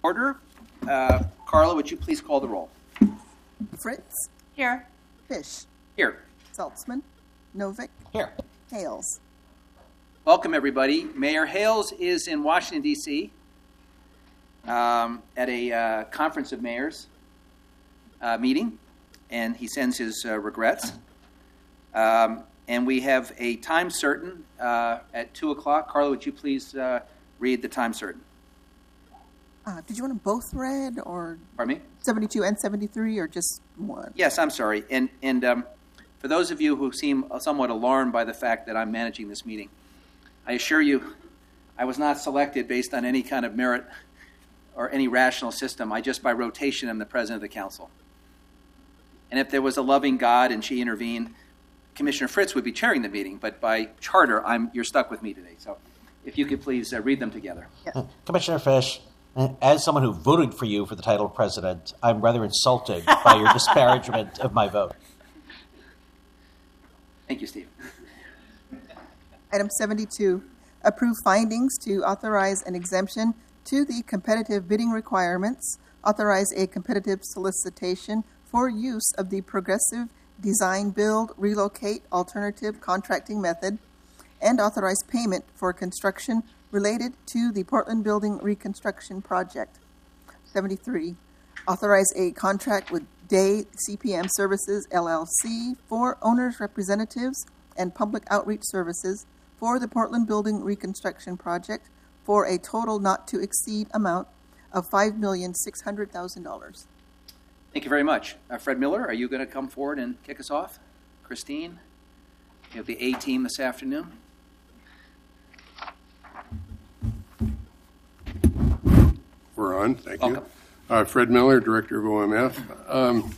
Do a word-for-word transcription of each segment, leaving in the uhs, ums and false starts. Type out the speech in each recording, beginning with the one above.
order. Uh, Carla, would you please call the roll? Fritz. Here. Fish. Here. Saltzman. Novick. Here. Hales. Welcome, everybody. Mayor Hales is in Washington, D C um, at a uh, conference of mayors uh, meeting, and he sends his uh, regrets. Um, and we have a time certain uh, at two o'clock. Carla, would you please uh, read the time certain? Uh, did you want them both read, or Pardon me? seventy-two and seventy-three, or just one? Yes, I'm sorry. And, and um, for those of you who seem somewhat alarmed by the fact that I'm managing this meeting, I assure you I was not selected based on any kind of merit or any rational system. I just, by rotation, am the president of the council. And if there was a loving God and she intervened, Commissioner Fritz would be chairing the meeting, but by charter, I'm you're stuck with me today. So if you could please uh, read them together. Yeah. Commissioner Fish, as someone who voted for you for the title of president, I'm rather insulted by your disparagement of my vote. Thank you, Steve. Item seventy-two, approve findings to authorize an exemption to the competitive bidding requirements, authorize a competitive solicitation for use of the progressive design, build, relocate alternative contracting method, and authorize payment for construction related to the Portland Building Reconstruction Project. seventy-three, authorize a contract with Day C P M Services, L L C, for owners' representatives and public outreach services for the Portland Building Reconstruction Project for a total not to exceed amount of five million six hundred thousand dollars. Thank you very much. Uh, Fred Miller, are you going to come forward and kick us off? Christine, you have the A team this afternoon. We're on. Thank Welcome. you. Uh, Fred Miller, Director of O M F. Um,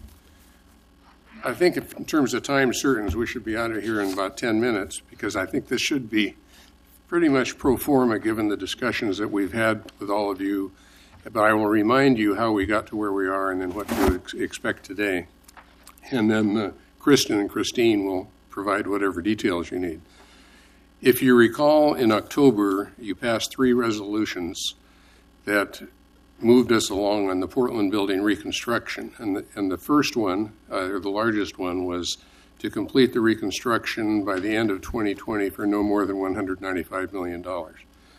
I think if, in terms of time certains, we should be out of here in about ten minutes, because I think this should be pretty much pro forma given the discussions that we've had with all of you. But I will remind you how we got to where we are and then what to ex- expect today. And then uh, Kristen and Christine will provide whatever details you need. If you recall, in October, you passed three resolutions that moved us along on the Portland Building reconstruction. And the, and the first one, uh, or the largest one, was to complete the reconstruction by the end of twenty twenty for no more than one hundred ninety-five million dollars.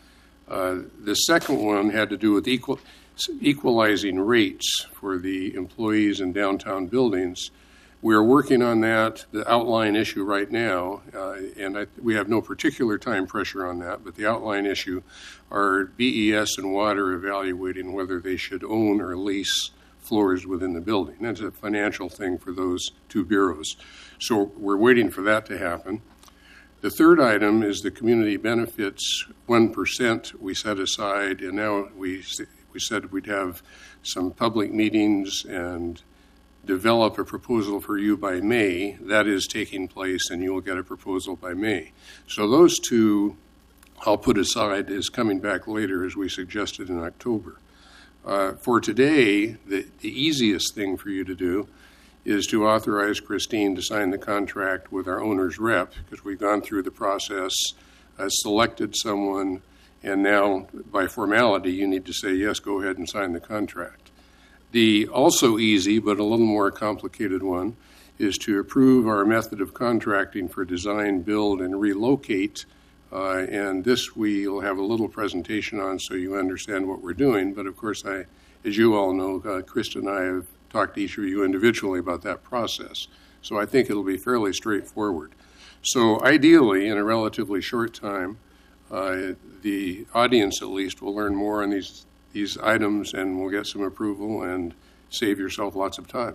Uh, the second one had to do with equal, equalizing rates for the employees in downtown buildings. We are working on that, the outline issue right now, uh, and I, we have no particular time pressure on that, but the outline issue are B E S and Water evaluating whether they should own or lease floors within the building. That's a financial thing for those two bureaus. So we're waiting for that to happen. The third item is the community benefits one percent we set aside, and now we we said we'd have some public meetings and develop a proposal for you by May. That is taking place, and you will get a proposal by May. So those two I'll put aside as coming back later, as we suggested in October. Uh, for today, the, the easiest thing for you to do is to authorize Christine to sign the contract with our owner's rep, because we've gone through the process, uh, selected someone, and now, by formality, you need to say, yes, go ahead and sign the contract. The also easy, but a little more complicated one, is to approve our method of contracting for design, build, and relocate. Uh, and this we'll have a little presentation on so you understand what we're doing. But, of course, I, as you all know, uh, Krista and I have talk to each of you individually about that process. So I think it'll be fairly straightforward. So ideally, in a relatively short time, uh, the audience at least will learn more on these these items, and we'll get some approval and save yourself lots of time.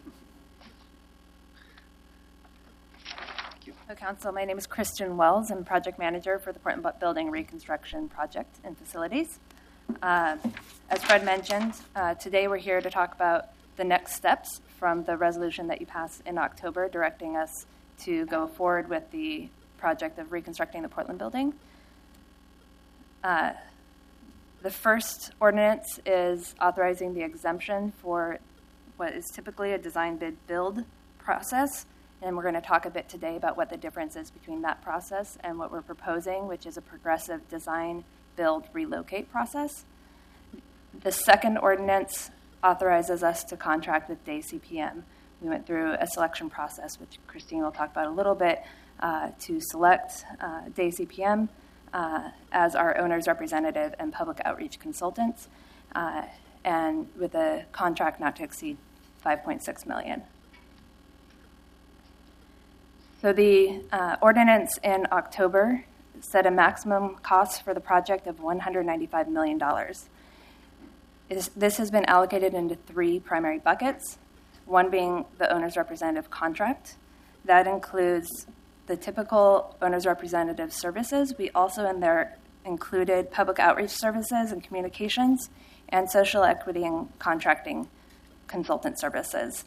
So, Council, my name is Kristen Wells. I'm Project Manager for the Portland Building Reconstruction Project and Facilities. Uh, as Fred mentioned, uh, today we're here to talk about the next steps from the resolution that you passed in October, directing us to go forward with the project of reconstructing the Portland Building. Uh, the first ordinance is authorizing the exemption for what is typically a design bid build process, and we're going to talk a bit today about what the difference is between that process and what we're proposing, which is a progressive design build relocate process. The second ordinance authorizes us to contract with Day C P M. We went through a selection process, which Christine will talk about a little bit, uh, to select uh, Day C P M uh, as our owner's representative and public outreach consultants, uh, and with a contract not to exceed five point six million dollars. So the uh, ordinance in October set a maximum cost for the project of one hundred ninety-five million dollars. Is, this has been allocated into three primary buckets, one being the owner's representative contract. That includes the typical owner's representative services. We also in there included public outreach services and communications and social equity and contracting consultant services.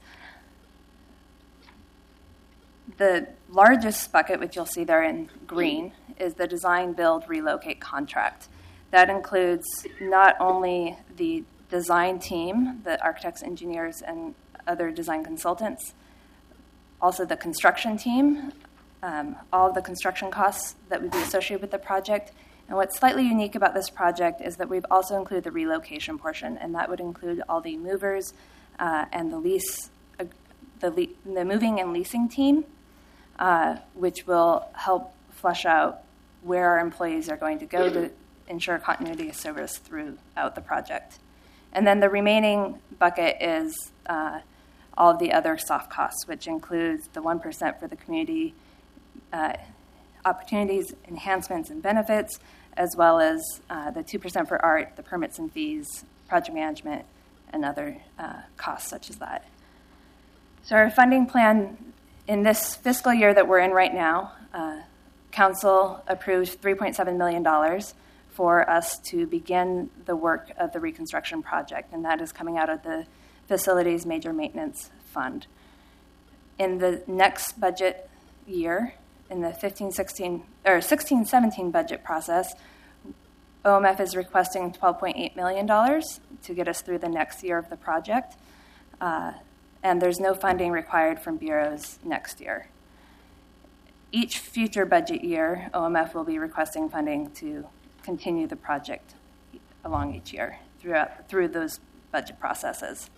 The largest bucket, which you'll see there in green, is the design, build, relocate contract. That includes not only the design team, the architects, engineers, and other design consultants, also the construction team, um, all of the construction costs that would be associated with the project. And what's slightly unique about this project is that we've also included the relocation portion, and that would include all the movers uh, and the lease, uh, the, le- the moving and leasing team, uh, which will help flesh out where our employees are going to go to ensure continuity of service throughout the project. And then the remaining bucket is uh, all of the other soft costs, which includes the one percent for the community uh, opportunities, enhancements, and benefits, as well as uh, the two percent for art, the permits and fees, project management, and other uh, costs such as that. So our funding plan in this fiscal year that we're in right now, uh, Council approved three point seven million dollars for us to begin the work of the reconstruction project, and that is coming out of the Facilities Major Maintenance Fund. In the next budget year, in the fifteen sixteen or sixteen seventeen budget process, O M F is requesting twelve point eight million dollars to get us through the next year of the project, uh, and there's no funding required from bureaus next year. Each future budget year, O M F will be requesting funding to continue the project along each year throughout through those budget processes.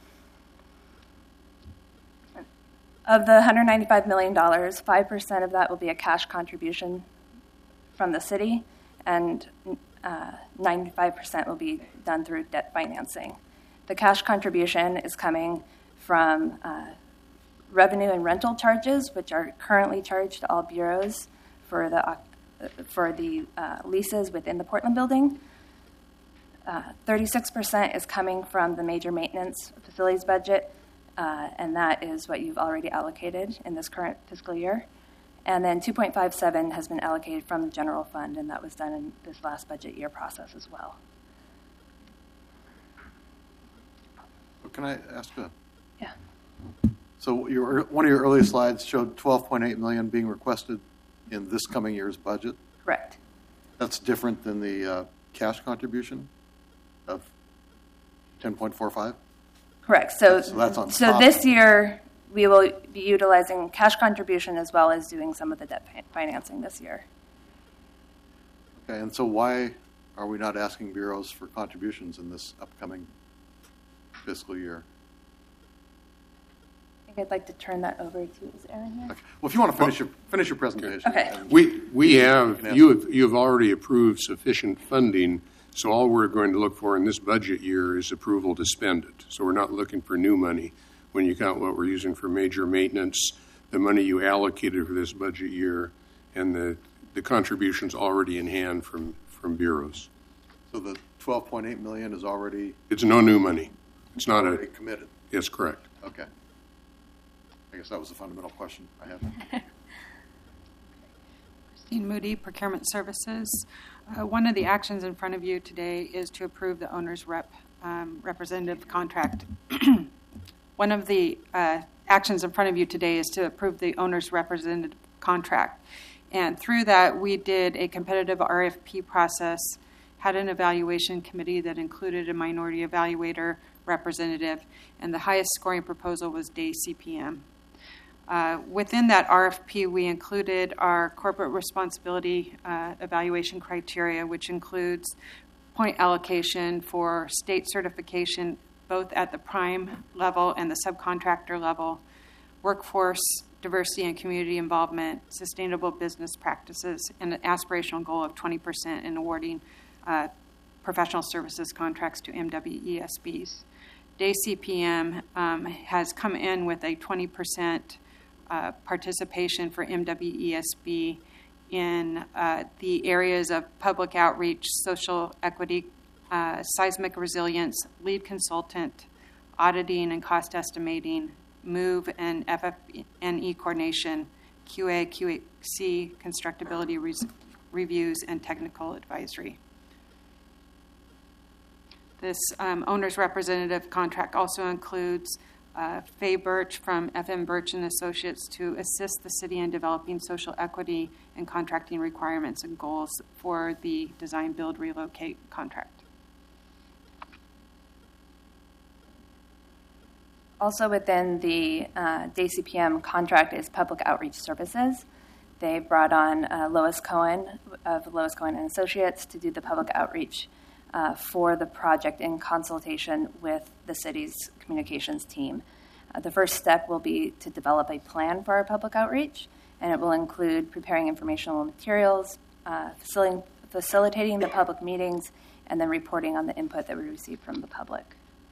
Of the one hundred ninety-five million dollars, five percent of that will be a cash contribution from the city, and uh, ninety-five percent will be done through debt financing. The cash contribution is coming from uh, revenue and rental charges, which are currently charged to all bureaus for the uh, for the uh, leases within the Portland building. Uh, thirty-six percent is coming from the major maintenance facilities budget, uh, and that is what you've already allocated in this current fiscal year. And then two point five seven has been allocated from the general fund, and that was done in this last budget year process as well. Can I ask a? Yeah. So your one of your earlier slides showed twelve point eight million dollars being requested in this coming year's budget. Correct. That's different than the uh, cash contribution of ten point four five. Correct. So, so that's on so top. this year we will be utilizing cash contribution as well as doing some of the debt financing this year. Okay, and so why are we not asking bureaus for contributions in this upcoming fiscal year? I think I'd like to turn that over to, is Aaron here? Okay. Well, if you want to finish your finish your presentation. Okay. and- We, we have, Yes. you have, you have already approved sufficient funding, so all we're going to look for in this budget year is approval to spend it. So we're not looking for new money. When you count what we're using for major maintenance, the money you allocated for this budget year, and the, the contributions already in hand from, from bureaus. So the twelve point eight million dollars is already It's no new money. It's not already a, committed. yes, correct. Okay. I guess that was the fundamental question I had. Christine Moody, Procurement Services. Uh, one of the actions in front of you today is to approve the owner's rep um, representative contract. One of the uh, actions in front of you today is to approve the owner's representative contract. And through that, we did a competitive R F P process, had an evaluation committee that included a minority evaluator representative, and the highest scoring proposal was Day C P M. Uh, within that R F P, we included our corporate responsibility uh, evaluation criteria, which includes point allocation for state certification, both at the prime level and the subcontractor level, workforce diversity and community involvement, sustainable business practices, and an aspirational goal of twenty percent in awarding uh, professional services contracts to M W E S Bs. D A C P M um, has come in with a twenty percent uh, participation for M W E S B in uh, the areas of public outreach, social equity, uh, seismic resilience, lead consultant, auditing and cost estimating, MOVE and F F N E coordination, Q A, Q C, constructability res- reviews, and technical advisory. This um, owner's representative contract also includes uh, Faye Birch from F M Birch and Associates to assist the city in developing social equity and contracting requirements and goals for the design, build, relocate contract. Also within the uh, D A C P M contract is public outreach services. They brought on uh, Lois Cohen of Lois Cohen and Associates to do the public outreach uh, for the project in consultation with the city's communications team. Uh, the first step will be to develop a plan for our public outreach, and it will include preparing informational materials, uh, facilitating, facilitating the public meetings, and then reporting on the input that we receive from the public.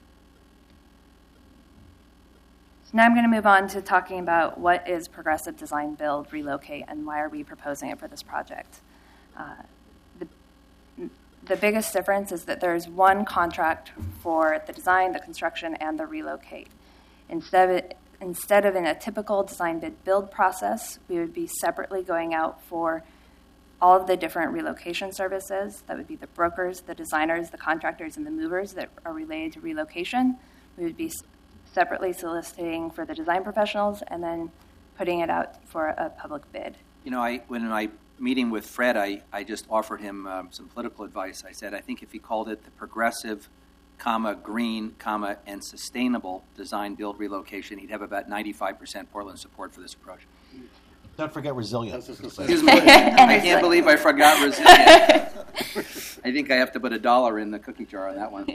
So now I'm going to move on to talking about what is progressive design, build, relocate, and why are we proposing it for this project. Uh, the, the biggest difference is that there is one contract for the design, the construction, and the relocate. Instead of, it, instead of in a typical design bid build process, we would be separately going out for all of the different relocation services. That would be the brokers, the designers, the contractors, and the movers that are related to relocation. We would be separately soliciting for the design professionals and then putting it out for a public bid. You know, I when in my meeting with Fred, I, I just offered him um, some political advice. I said, I think if he called it the progressive, comma, green, comma, and sustainable design, build, relocation, he'd have about ninety-five percent Portland support for this approach. Don't forget resilience. Excuse me. I can't believe I forgot resilience. I think I have to put a dollar in the cookie jar on that one.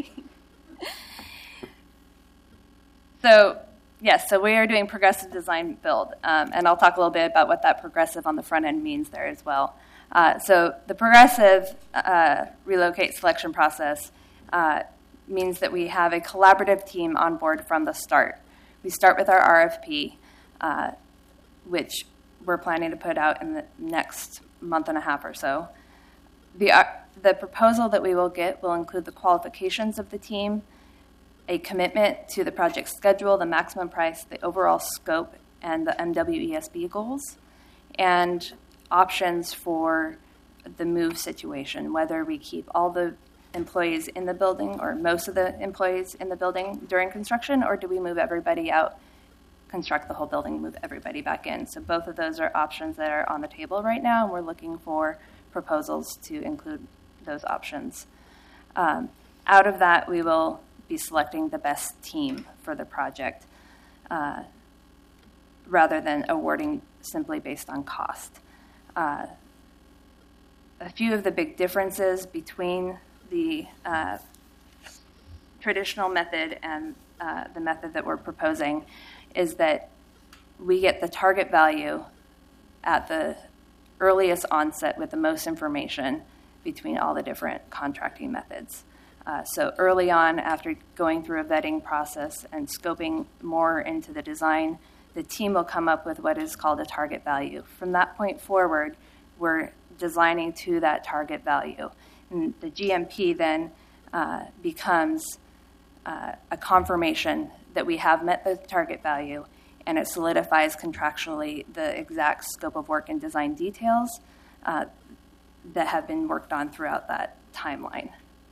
So, yes, so we are doing progressive design build, um, and I'll talk a little bit about what that progressive on the front end means there as well. Uh, so the progressive uh, relocate selection process uh, means that we have a collaborative team on board from the start. We start with our R F P, uh, which we're planning to put out in the next month and a half or so. The, uh, the proposal that we will get will include the qualifications of the team, a commitment to the project schedule, the maximum price, the overall scope, and the M W E S B goals, and options for the move situation, whether we keep all the employees in the building or most of the employees in the building during construction, or do we move everybody out, construct the whole building, move everybody back in. So both of those are options that are on the table right now, and we're looking for proposals to include those options. Um, out of that, we will be selecting the best team for the project uh, rather than awarding simply based on cost. Uh, a few of the big differences between the uh, traditional method and uh, the method that we're proposing is that we get the target value at the earliest onset with the most information between all the different contracting methods. Uh, so early on, after going through a vetting process and scoping more into the design, the team will come up with what is called a target value. From that point forward, we're designing to that target value. And the G M P then uh, becomes uh, a confirmation that we have met the target value, and it solidifies contractually the exact scope of work and design details uh, that have been worked on throughout that timeline.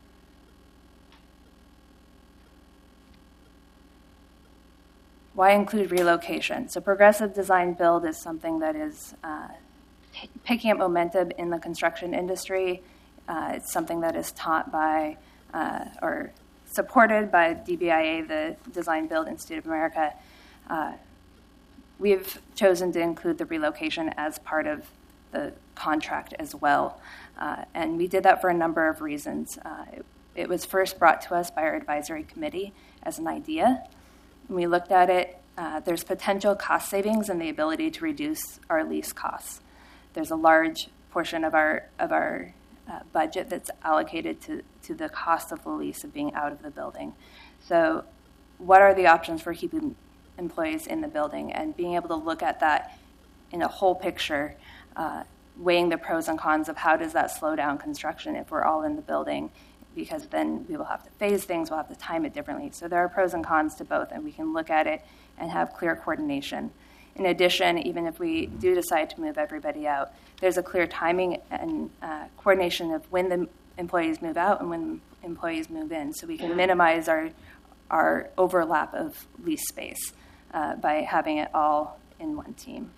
Why include relocation? So progressive design build is something that is uh, t- picking up momentum in the construction industry. Uh, it's something that is taught by uh, or supported by D B I A, the Design Build Institute of America. Uh, we've chosen to include the relocation as part of the contract as well. Uh, and we did that for a number of reasons. Uh, it, it was first brought to us by our advisory committee as an idea. When we looked at it, uh, there's potential cost savings and the ability to reduce our lease costs. There's a large portion of our of our uh, budget that's allocated to, to the cost of the lease of being out of the building. So what are the options for keeping employees in the building, and being able to look at that in a whole picture, uh, weighing the pros and cons of how does that slow down construction if we're all in the building, because then we will have to phase things, we'll have to time it differently. So there are pros and cons to both, and we can look at it and have clear coordination. In addition, even if we do decide to move everybody out, there's a clear timing and uh, coordination of when the employees move out and when employees move in, so we can minimize our our overlap of lease space uh, by having it all in one team.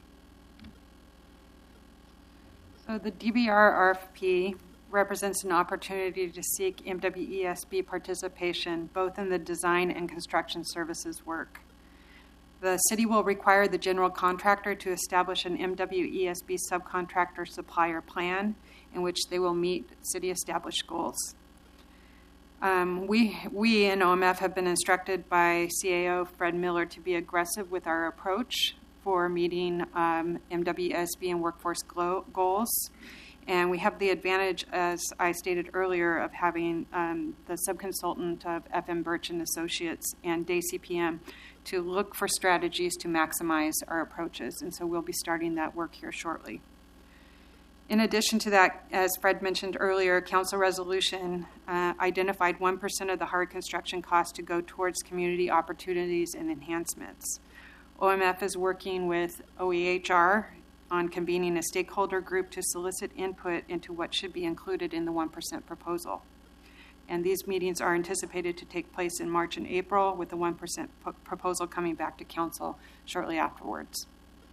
So the D B R R F P represents an opportunity to seek M W E S B participation both in the design and construction services work. The city will require the general contractor to establish an M W E S B subcontractor supplier plan in which they will meet city-established goals. Um, we, we in O M F have been instructed by C A O Fred Miller to be aggressive with our approach for meeting um, M W E S B and workforce glo- goals. And we have the advantage, as I stated earlier, of having um, the subconsultant of F M Birch and Associates and Day C P M to look for strategies to maximize our approaches. And so we'll be starting that work here shortly. In addition to that, as Fred mentioned earlier, council resolution uh, identified one percent of the hard construction cost to go towards community opportunities and enhancements. O M F is working with O E H R on convening a stakeholder group to solicit input into what should be included in the one percent proposal. And these meetings are anticipated to take place in March and April, with the one percent p- proposal coming back to council shortly afterwards.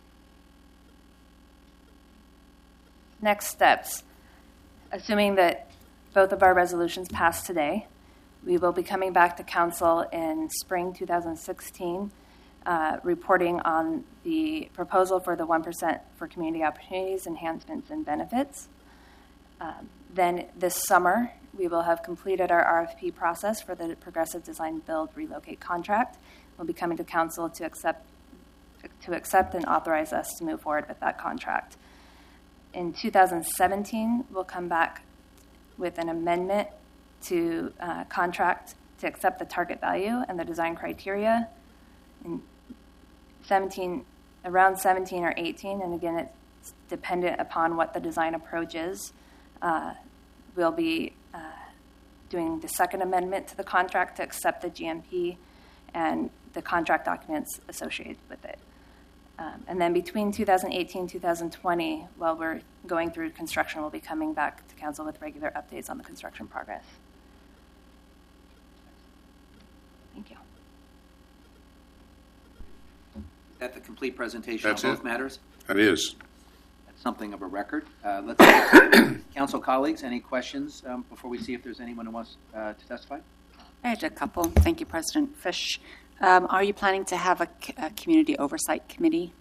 Next steps. Assuming that both of our resolutions pass today, we will be coming back to council in spring two thousand sixteen, uh, reporting on the proposal for the one percent for community opportunities, enhancements, and benefits. Um, then this summer, we will have completed our R F P process for the Progressive Design Build Relocate contract. We'll be coming to council to accept, to accept and authorize us to move forward with that contract. In two thousand seventeen, we'll come back with an amendment to uh, contract to accept the target value and the design criteria. In seventeen, around seventeen or eighteen, and again, it's dependent upon what the design approach is, uh, we'll be uh, doing the second amendment to the contract to accept the G M P and the contract documents associated with it. Um, and then between two thousand eighteen and two thousand twenty, while we're going through construction, we'll be coming back to council with regular updates on the construction progress. Thank you. Is that the complete presentation That's on both it. matters? That is. That's something of a record. Uh, let's council colleagues, any questions um, before we see if there's anyone who wants uh, to testify? I had a couple. Thank you, President Fish. Um, are you planning to have a, a community oversight committee?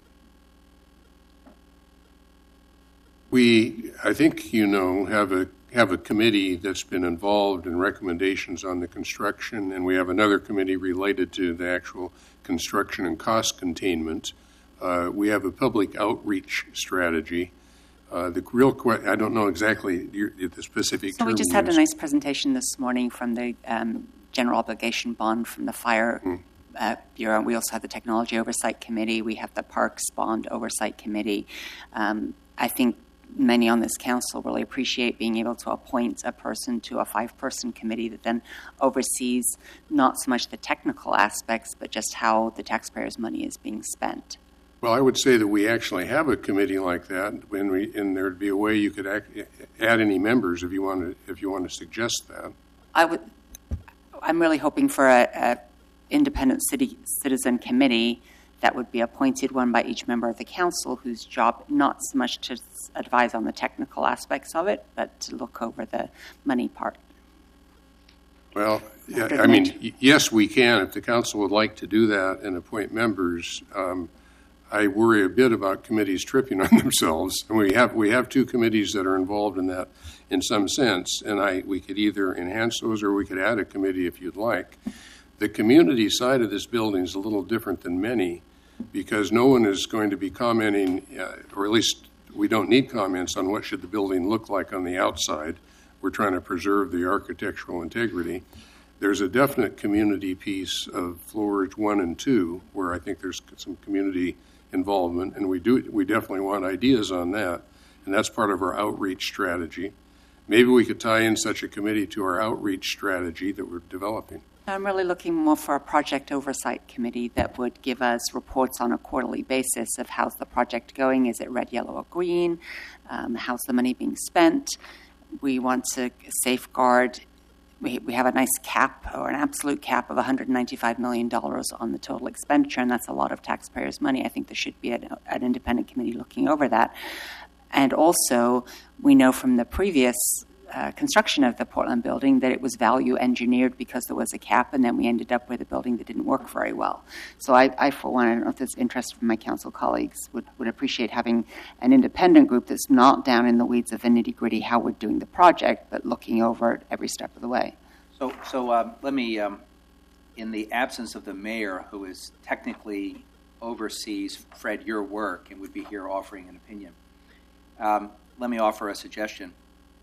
We, I think you know, have a have a committee that's been involved in recommendations on the construction, and we have another committee related to the actual construction and cost containment. Uh, we have a public outreach strategy. Uh, the real que- I don't know exactly your, the specific So term we just used. had a nice presentation this morning from the um, general obligation bond from the fire Mm. uh, bureau. We also have the technology oversight committee. We have the parks bond oversight committee. Um, I think many on this council really appreciate being able to appoint a person to a five-person committee that then oversees not so much the technical aspects, but just how the taxpayers' money is being spent. Well, I would say that we actually have a committee like that, and, we, and there'd be a way you could act, add any members if you want to. If you want to suggest that, I would. I'm really hoping for a, a independent city citizen committee that would be appointed, one by each member of the council, whose job not so much to advise on the technical aspects of it, but to look over the money part. well, yeah, I mean, y- yes, we can if the council would like to do that and appoint members. Um, I worry a bit about committees tripping on themselves. And we have we have two committees that are involved in that in some sense, and I we could either enhance those or we could add a committee if you'd like. The community side of this building is a little different than many because no one is going to be commenting, uh, or at least we don't need comments on what should the building look like on the outside. We're trying to preserve the architectural integrity. There's a definite community piece of floors one and two where I think there's some community involvement, and we do we definitely want ideas on that, and that's part of our outreach strategy. Maybe we could tie in such a committee to our outreach strategy that we're developing. I'm really looking more for a project oversight committee that would give us reports on a quarterly basis of how's the project going, is it red, yellow, or green, um, how's the money being spent. We want to safeguard. We, we have a nice cap or an absolute cap of one hundred ninety-five million dollars on the total expenditure, and that's a lot of taxpayers' money. I think there should be an, an independent committee looking over that. And also, we know from the previous uh, construction of the Portland building that it was value engineered because there was a cap, and then we ended up with a building that didn't work very well. So I, I for one, I don't know if there's interest from my council colleagues, would, would appreciate having an independent group that's not down in the weeds of the nitty-gritty how we're doing the project, but looking over it every step of the way. So, so um, let me, um, in the absence of the mayor, who is technically oversees, Fred, your work and would be here offering an opinion, um, let me offer a suggestion.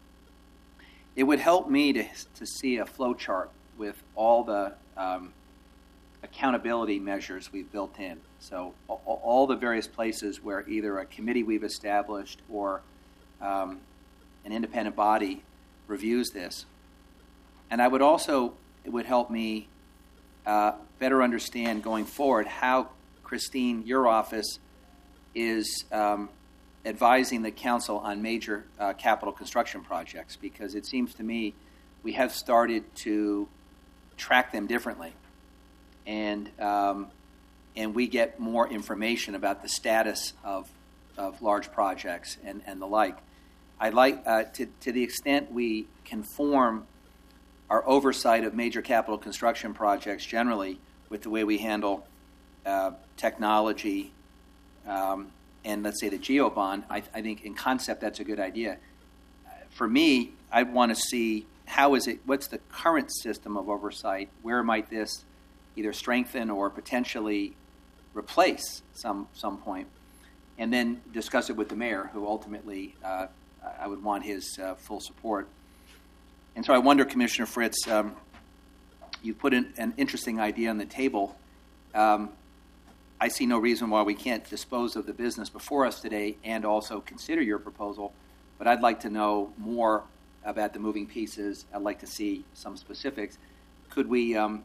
It would help me to, to see a flow chart with all the um, accountability measures we've built in. So all, all the various places where either a committee we've established or um, an independent body reviews this. And I would also, it would help me uh, better understand going forward how, Christine, your office is um, advising the council on major uh, capital construction projects, because it seems to me we have started to track them differently. And um, and we get more information about the status of, of large projects and, and the like. I'd like, uh, to, to the extent we conform our oversight of major capital construction projects generally with the way we handle uh, technology um, and, let's say, the GEO bond, I, I think in concept that's a good idea. Uh, for me, I want to see how is it, what's the current system of oversight, where might this either strengthen or potentially replace some some point, and then discuss it with the mayor, who ultimately uh, I would want his uh, full support. And so I wonder, Commissioner Fritz, um, you put in an interesting idea on the table. Um, I see no reason why we can't dispose of the business before us today and also consider your proposal, but I'd like to know more about the moving pieces. I'd like to see some specifics. Could we, um,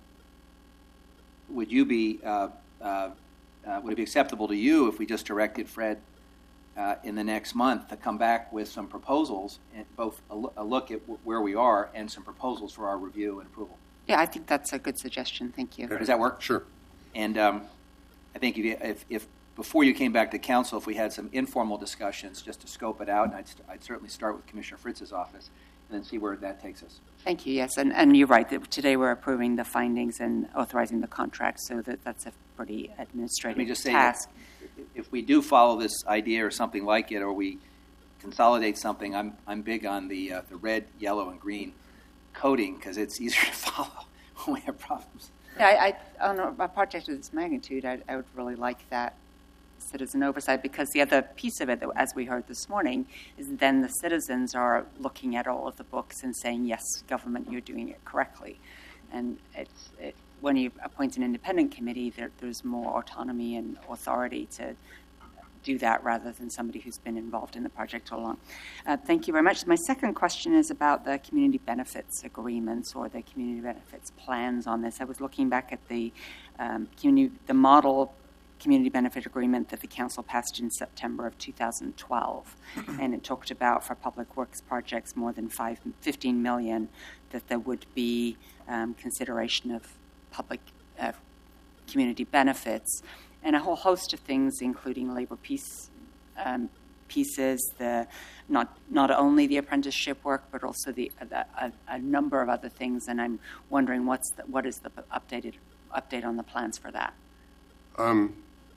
would you be, uh, uh, uh, would it be acceptable to you if we just directed Fred uh, in the next month to come back with some proposals, and both a, lo- a look at w- where we are and some proposals for our review and approval? Yeah, I think that's a good suggestion. Thank you. Does that work? Sure. And um, I think if, you, if, if before you came back to council, if we had some informal discussions just to scope it out, and I'd, st- I'd certainly start with Commissioner Fritz's office and then see where that takes us. Thank you, yes. And, and you're right. That today we're approving the findings and authorizing the contract, so that that's a pretty administrative Let me just say, task. if we do follow this idea or something like it, or we consolidate something, I'm I'm big on the uh, the red, yellow, and green coding because it's easier to follow when we have problems. Yeah, I, I, on a project of this magnitude, I, I would really like that citizen oversight, because the other piece of it, that, as we heard this morning, is then the citizens are looking at all of the books and saying, yes, government, you're doing it correctly. And it's, it, when you appoint an independent committee, there, there's more autonomy and authority to do that rather than somebody who's been involved in the project all along. Uh, thank you very much. My second question is about the community benefits agreements or the community benefits plans on this. I was looking back at the um, community, the model community benefit agreement that the council passed in September of two thousand twelve, and it talked about for public works projects more than five, fifteen million that there would be um, consideration of public uh, community benefits, and a whole host of things, including labor piece um, pieces, the not not only the apprenticeship work, but also the, the a, a number of other things. And I'm wondering what's the, what is the updated update on the plans for that? Um,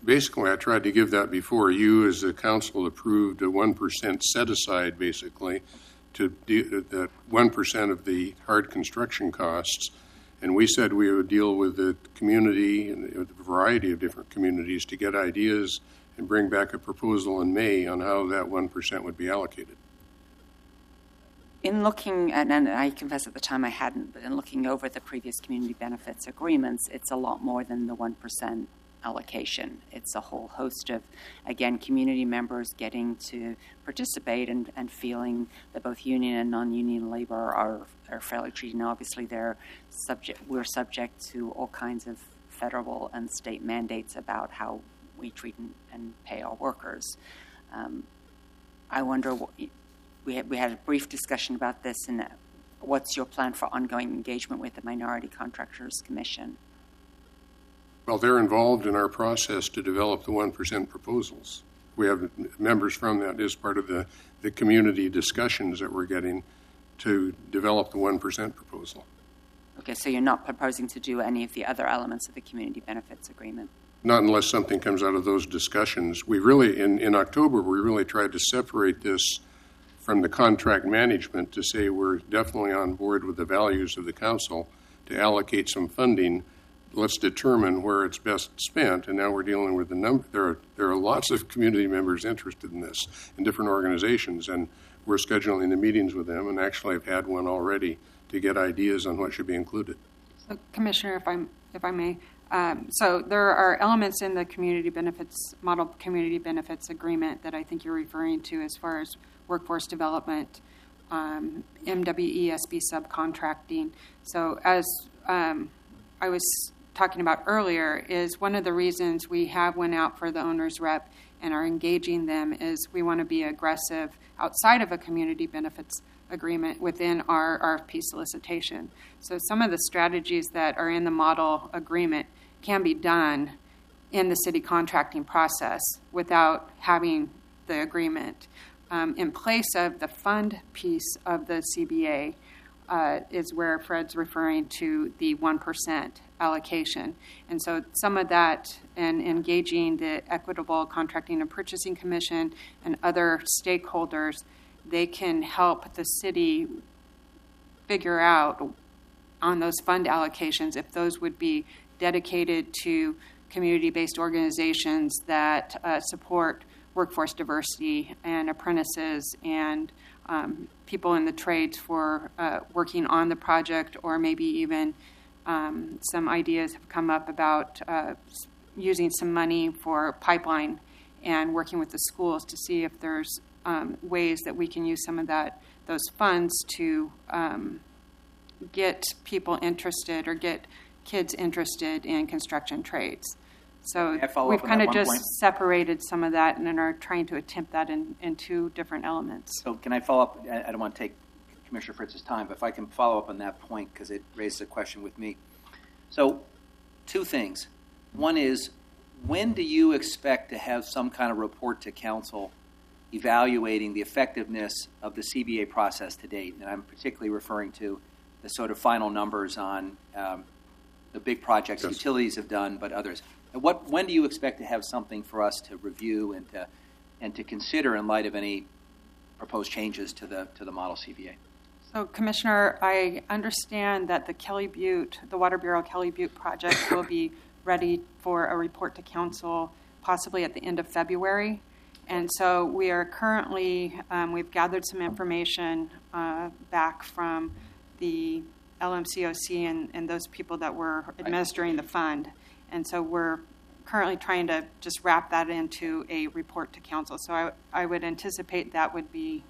basically, I tried to give that before. You, as a council, approved a one percent set-aside, basically, to do that one percent of the hard construction costs. And we said we would deal with the community and a variety of different communities to get ideas and bring back a proposal in May on how that one percent would be allocated. In looking, at, and I confess at the time I hadn't, but in looking over the previous community benefits agreements, it's a lot more than the one percent allocation. It's a whole host of, again, community members getting to participate and, and feeling that both union and non-union labor are, are fairly treated. Now, obviously, they're subject, we're subject to all kinds of federal and state mandates about how we treat and, and pay our workers. Um, I wonder what... We had, we had a brief discussion about this, and what's your plan for ongoing engagement with the Minority Contractors Commission? Well, they're involved in our process to develop the one percent proposals. We have members from that as part of the, the community discussions that we're getting to develop the one percent proposal. Okay, so you're not proposing to do any of the other elements of the community benefits agreement? Not unless something comes out of those discussions. We really, in, in October, we really tried to separate this from the contract management to say we're definitely on board with the values of the council to allocate some funding. Let's determine where it's best spent, and now we're dealing with the number. There are there are lots of community members interested in this in different organizations, and we're scheduling the meetings with them. And actually, I've had one already to get ideas on what should be included. So, Commissioner, if I if I may, um, so there are elements in the community benefits model community benefits agreement that I think you're referring to as far as workforce development, um, M W E S B subcontracting. So as um, I was talking about earlier, is one of the reasons we have went out for the owner's rep and are engaging them is we want to be aggressive outside of a community benefits agreement within our R F P solicitation. So some of the strategies that are in the model agreement can be done in the city contracting process without having the agreement. Um, in place of the fund piece of the C B A uh, is where Fred's referring to the one percent allocation. And so some of that and engaging the Equitable Contracting and Purchasing Commission and other stakeholders, they can help the city figure out on those fund allocations if those would be dedicated to community-based organizations that uh, support workforce diversity and apprentices and um, people in the trades for uh, working on the project, or maybe even um, some ideas have come up about uh, using some money for pipeline and working with the schools to see if there's um, ways that we can use some of that those funds to um, get people interested or get kids interested in construction trades. So we've kind of just point? separated some of that and then are trying to attempt that in, in two different elements. So can I follow up? I don't want to take Commissioner Fritz's time, but if I can follow up on that point because it raises a question with me. So two things. One is, when do you expect to have some kind of report to council evaluating the effectiveness of the C B A process to date? And I'm particularly referring to the sort of final numbers on um, the big projects yes. utilities have done, but others. And what, when do you expect to have something for us to review and to and to consider in light of any proposed changes to the to the model C B A? So, Commissioner, I understand that the Kelly Butte, the Water Bureau Kelly Butte project will be ready for a report to council possibly at the end of February. And so we are currently, um, we've gathered some information uh, back from the L M C O C and, and those people that were administering the fund. And so we're currently trying to just wrap that into a report to council. So I, I would anticipate that would be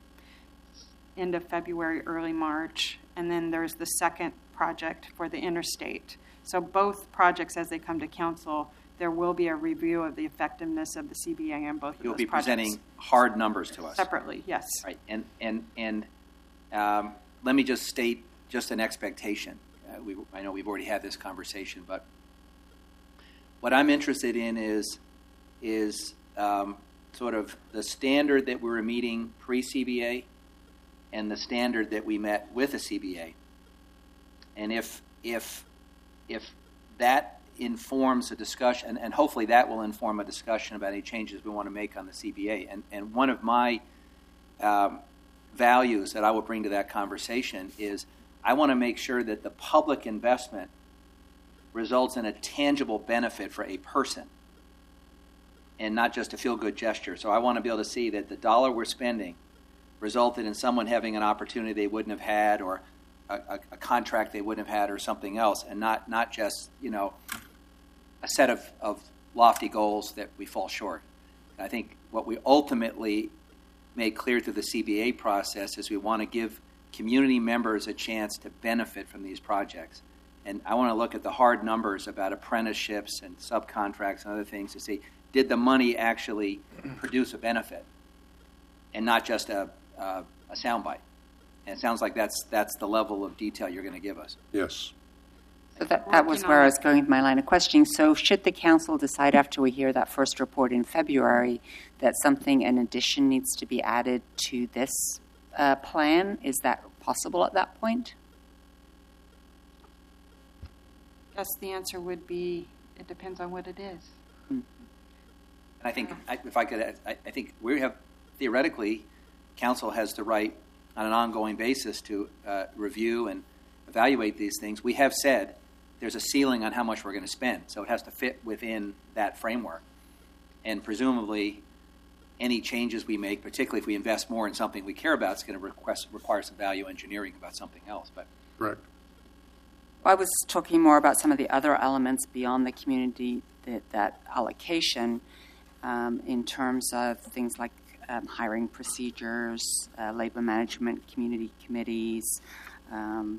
end of February, early March. And then there's the second project for the interstate. So both projects, as they come to council, there will be a review of the effectiveness of the C B A and both You'll of those projects. You'll be presenting hard numbers to us. Separately, yes. Right. And, and, and um, let me just state just an expectation. Uh, we, I know we've already had this conversation, but what I'm interested in is is um, sort of the standard that we were meeting pre-C B A and the standard that we met with a C B A. And if if if that informs a discussion, and, and hopefully that will inform a discussion about any changes we want to make on the C B A. And, and one of my um, values that I will bring to that conversation is I want to make sure that the public investment results in a tangible benefit for a person and not just a feel-good gesture. So I want to be able to see that the dollar we're spending resulted in someone having an opportunity they wouldn't have had, or a, a, a contract they wouldn't have had, or something else, and not, not just, you know, a set of, of lofty goals that we fall short. I think what we ultimately made clear through the C B A process is we want to give community members a chance to benefit from these projects. And I want to look at the hard numbers about apprenticeships and subcontracts and other things to see, did the money actually produce a benefit and not just a, a, a soundbite? And it sounds like that's that's the level of detail you're going to give us. Yes. So that, that was where I was going with my line of questioning. So should the council decide after we hear that first report in February that something in addition needs to be added to this uh, plan, is that possible at that point? I guess the answer would be, it depends on what it is. And I think, I, if I could, I, I think we have, theoretically, council has the right on an ongoing basis to uh, review and evaluate these things. We have said there's a ceiling on how much we're going to spend, so it has to fit within that framework. And presumably, any changes we make, particularly if we invest more in something we care about, is going to request, require some value engineering about something else. But Right. I was talking more about some of the other elements beyond the community, that, that allocation, um, in terms of things like um, hiring procedures, uh, labor management, community committees. Um,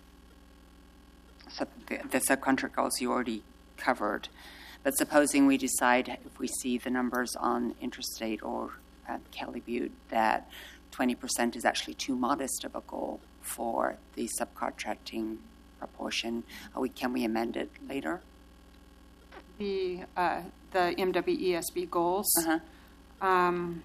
so the, the subcontract goals you already covered. But supposing we decide, if we see the numbers on Interstate or uh, Kelly Butte, that twenty percent is actually too modest of a goal for the subcontracting proportion, are we, can we amend it later? The uh, the M W E S B goals. Uh-huh. Um,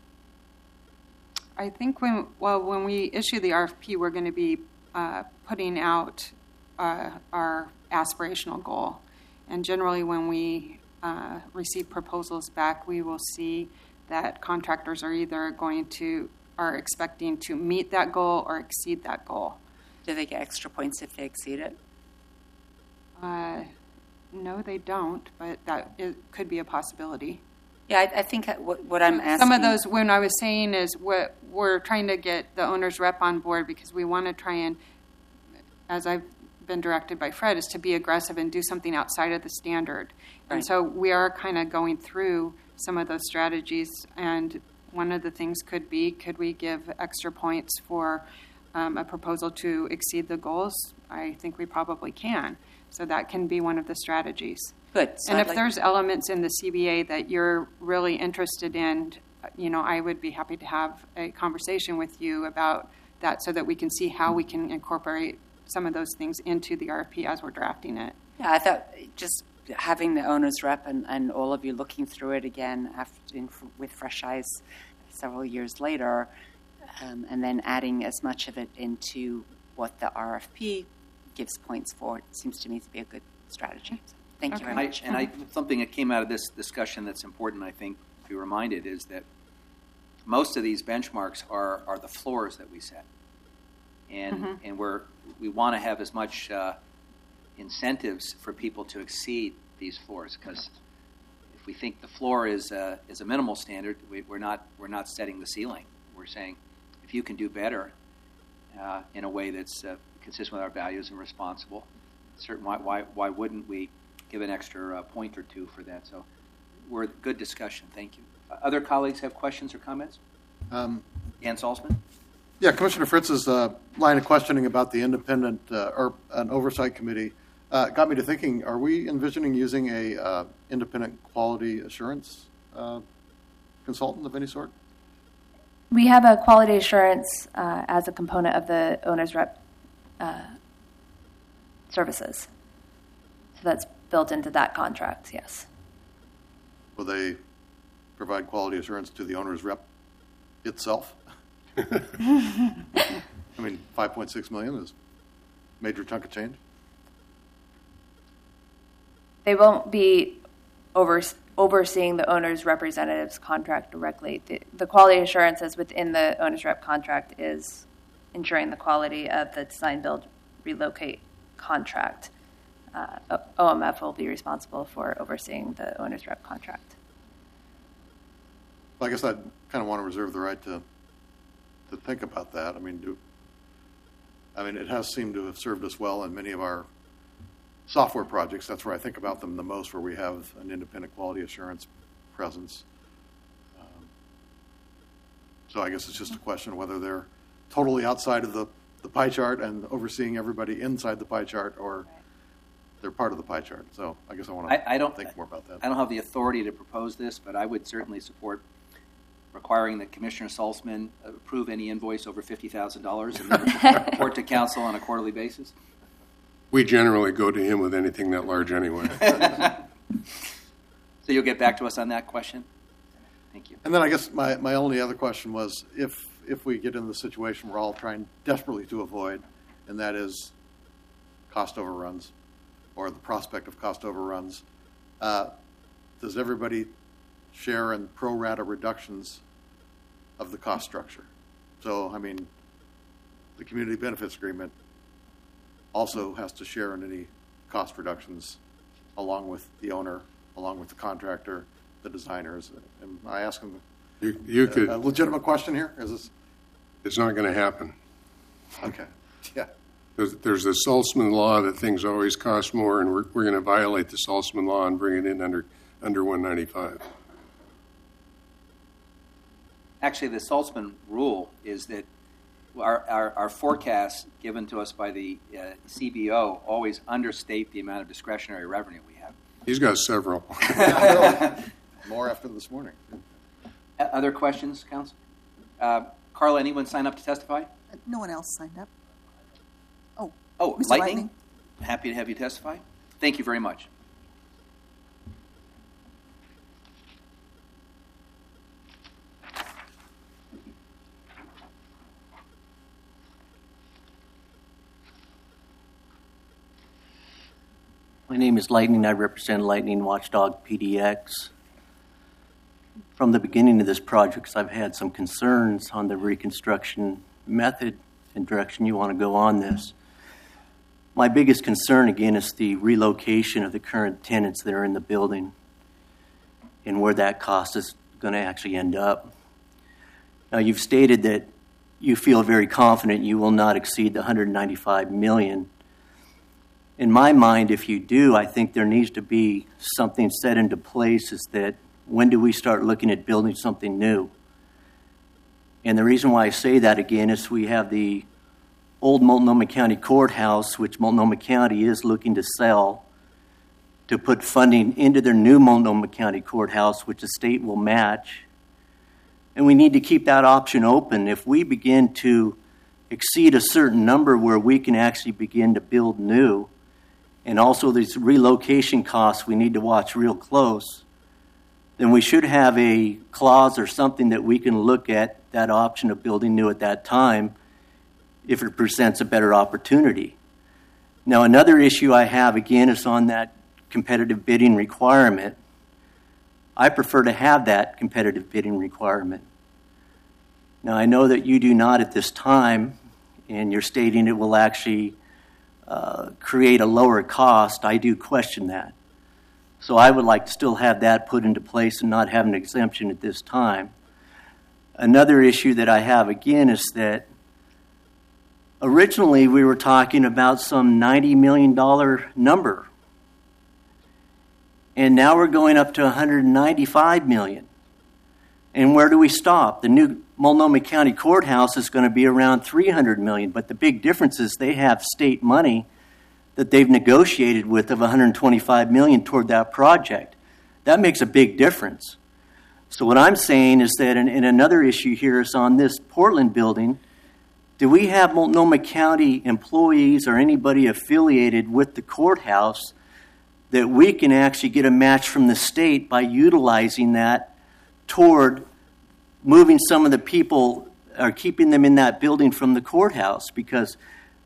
I think when well when we issue the R F P, we're going to be uh, putting out uh, our aspirational goal, and generally when we uh, receive proposals back, we will see that contractors are either going to are expecting to meet that goal or exceed that goal. Do they get extra points if they exceed it? Uh, no, they don't, but that it could be a possibility. Yeah, I, I think what, what I'm asking... Some of those, when I was saying is what we're trying to get the owner's rep on board, because we want to try and, as I've been directed by Fred, is to be aggressive and do something outside of the standard. Right. And so we are kind of going through some of those strategies, and one of the things could be, could we give extra points for um, a proposal to exceed the goals? I think we probably can. So that can be one of the strategies. Good. So and I'd if like- there's elements in the C B A that you're really interested in, you know, I would be happy to have a conversation with you about that so that we can see how we can incorporate some of those things into the R F P as we're drafting it. Yeah, I thought just having the owner's rep and, and all of you looking through it again after in, with fresh eyes several years later, um, and then adding as much of it into what the R F P gives points for, it seems to me to be a good strategy. So thank you very I, much. and I, something that came out of this discussion that's important, I think, to be reminded is that most of these benchmarks are, are the floors that we set. And, Mm-hmm. and we're, we want to have as much uh, incentives for people to exceed these floors, because if we think the floor is a, is a minimal standard, we, we're, not, we're not setting the ceiling. We're saying if you can do better uh, in a way that's uh, consistent with our values and responsible, certain why, why, why wouldn't we give an extra uh, point or two for that? So we're good discussion. Thank you. Uh, other colleagues have questions or comments? Um, Ann Salzman? Yeah, Commissioner Fritz's uh, line of questioning about the independent uh, or an oversight committee uh, got me to thinking, are we envisioning using a uh, independent quality assurance uh, consultant of any sort? We have a quality assurance uh, as a component of the owner's rep uh, services. So that's built into that contract, yes. Will they provide quality assurance to the owner's rep itself? I mean, five point six million is a major chunk of change. they won't be over, overseeing the owner's representative's contract directly. The, the quality assurance is within the owner's rep contract is ensuring the quality of the design, build, relocate contract. Uh, O M F will be responsible for overseeing the owner's rep contract. Well, I guess I kind of want to reserve the right to to think about that. I mean, do I mean it has seemed to have served us well in many of our software projects. That's where I think about them the most, where we have an independent quality assurance presence. Um, so I guess it's just a question of whether they're totally outside of the, the pie chart and overseeing everybody inside the pie chart, or they're part of the pie chart. So I guess I want to I, I don't, think more about that. I don't have the authority to propose this, but I would certainly support requiring that Commissioner Salzman approve any invoice over fifty thousand dollars and then report to council on a quarterly basis. We generally go to him with anything that large anyway. So you'll get back to us on that question? Thank you. And then I guess my, my only other question was, if if we get in the situation we're all trying desperately to avoid, and that is cost overruns or the prospect of cost overruns, uh, does everybody share in pro rata reductions of the cost structure? So, I mean, the community benefits agreement also has to share in any cost reductions along with the owner, along with the contractor, the designers. Am I asking You, you could. a legitimate question here? Is this It's not going to happen. okay? Yeah. There's, there's the Salzman law that things always cost more, and we're, we're going to violate the Salzman law and bring it in under under one ninety-five. Actually, the Salzman rule is that our, our, our forecasts given to us by the uh, C B O always understate the amount of discretionary revenue we have. He's got several. More after this morning. Uh, Other questions, Council? Uh, Carla, anyone sign up to testify? No one else signed up. Oh, Oh, Mister Lightning? Lightning. Happy to have you testify. Thank you very much. My name is Lightning. I represent Lightning Watchdog P D X. From the beginning of this project, I've had some concerns on the reconstruction method and direction you want to go on this. My biggest concern, again, is the relocation of the current tenants that are in the building and where that cost is going to actually end up. Now, you've stated that you feel very confident you will not exceed the one hundred ninety-five million dollars. In my mind, if you do, I think there needs to be something set into place, is that when do we start looking at building something new? And the reason why I say that, again, is we have the old Multnomah County Courthouse, which Multnomah County is looking to sell, to put funding into their new Multnomah County Courthouse, which the state will match. And we need to keep that option open. If we begin to exceed a certain number where we can actually begin to build new, and also these relocation costs we need to watch real close, then we should have a clause or something that we can look at that option of building new at that time if it presents a better opportunity. Now, another issue I have, again, is on that competitive bidding requirement. I prefer to have that competitive bidding requirement. Now, I know that you do not at this time, and you're stating it will actually uh, create a lower cost. I do question that. So I would like to still have that put into place and not have an exemption at this time. Another issue that I have, again, is that originally we were talking about some ninety million dollars number. And now we're going up to one hundred ninety-five million dollars. And where do we stop? The new Multnomah County Courthouse is going to be around three hundred million dollars, but the big difference is they have state money that they've negotiated with of one hundred twenty-five million dollars toward that project. That makes a big difference. So what I'm saying is that, and, and another issue here is on this Portland building, do we have Multnomah County employees or anybody affiliated with the courthouse that we can actually get a match from the state by utilizing that toward moving some of the people or keeping them in that building from the courthouse? Because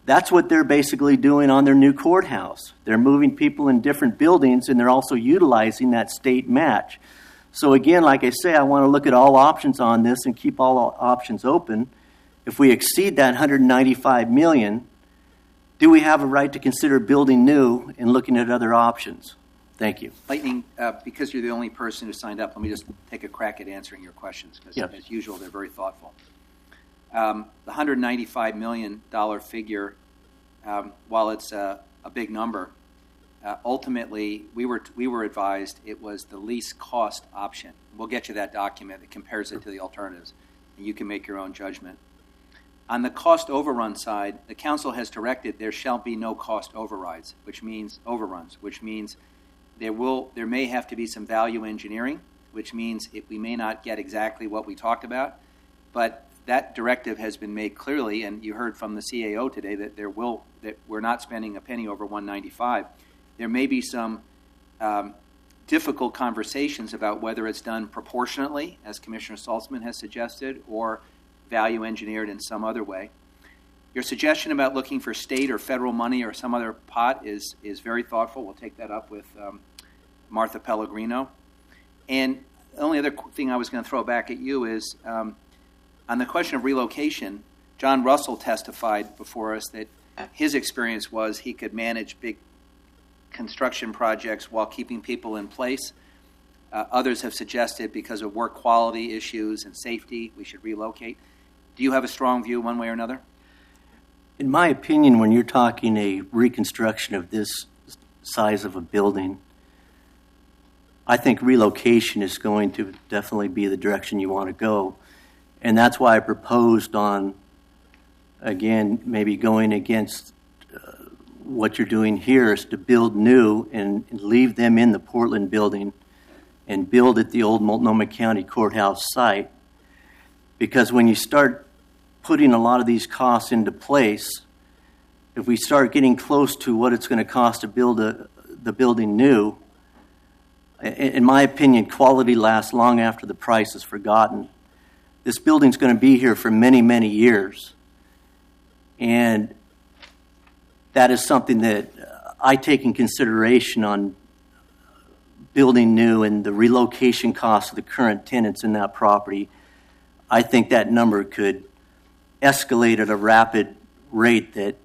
That's what they're basically doing on their new courthouse. They're moving people in different buildings, and they're also utilizing that state match. So again, like I say, I want to look at all options on this and keep all options open. If we exceed that one hundred ninety-five million dollars, do we have a right to consider building new and looking at other options? Thank you. Lightning, uh, because you're the only person who signed up, let me just take a crack at answering your questions, because Yes. as usual, they're very thoughtful. Um, the one hundred ninety-five million dollars figure, um, while it's a, a big number, uh, ultimately we were we were advised it was the least cost option. We'll get you that document that compares it to the alternatives, and you can make your own judgment. On the cost overrun side, the council has directed there shall be no cost overrides, which means overruns, which means there will there may have to be some value engineering, which means it, we may not get exactly what we talked about, but that directive has been made clearly, and you heard from the C A O today that there will that we're not spending a penny over one ninety-five. There may be some um, difficult conversations about whether it's done proportionately, as Commissioner Saltzman has suggested, or value engineered in some other way. Your suggestion about looking for state or federal money or some other pot is is very thoughtful. We'll take that up with um, Martha Pellegrino. And the only other thing I was going to throw back at you is, um, on the question of relocation, John Russell testified before us that his experience was he could manage big construction projects while keeping people in place. Uh, others have suggested because of work quality issues and safety, we should relocate. Do you have a strong view one way or another? In my opinion, when you're talking a reconstruction of this size of a building, I think relocation is going to definitely be the direction you want to go. And that's why I proposed on, again, maybe going against uh, what you're doing here is to build new and leave them in the Portland building and build at the old Multnomah County Courthouse site. Because when you start putting a lot of these costs into place, if we start getting close to what it's going to cost to build a, the building new, in my opinion, quality lasts long after the price is forgotten. This building's going to be here for many, many years. And that is something that I take in consideration on building new and the relocation costs of the current tenants in that property. I think that number could escalate at a rapid rate that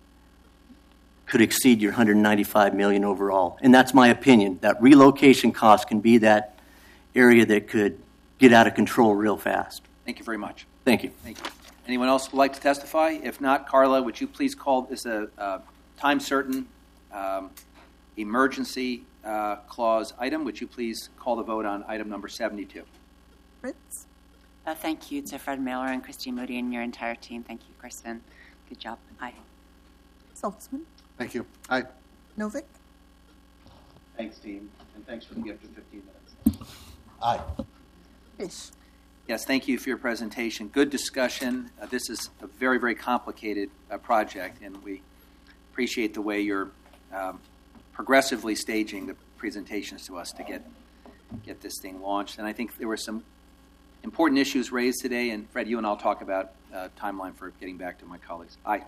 could exceed your one hundred ninety-five million dollars overall. And that's my opinion. That relocation cost can be that area that could get out of control real fast. Thank you very much. Thank you. Thank you. Anyone else would like to testify? If not, Carla, would you please call this a uh, time-certain um, emergency uh, clause item? Would you please call the vote on item number seventy-two? Fritz? Uh, thank you to Fred Miller and Christy Moody and your entire team. Thank you, Kristen. Good job. Aye. Saltzman? Thank you. Aye. Novick? Thanks, team, and thanks for the gift of fifteen minutes. Aye. Fish? Yes, thank you for your presentation. Good discussion. Uh, this is a very, very complicated uh, project, and we appreciate the way you're um, progressively staging the presentations to us to get get this thing launched. And I think there were some important issues raised today, and Fred, you and I'll talk about uh, timeline for getting back to my colleagues. Aye.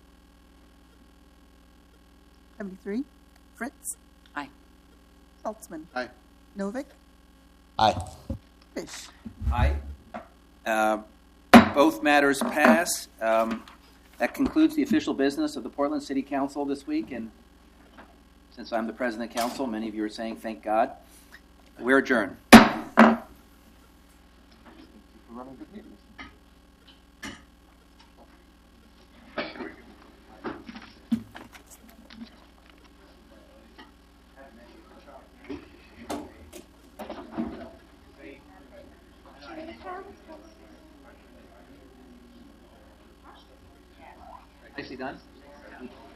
seventy-three. Fritz? Aye. Saltzman? Aye. Novick? Aye. Fish? Aye. Uh, both matters pass. Um, that concludes the official business of the Portland City Council this week. And since I'm the president of council, many of you are saying, thank God. We're adjourned. Nicely done.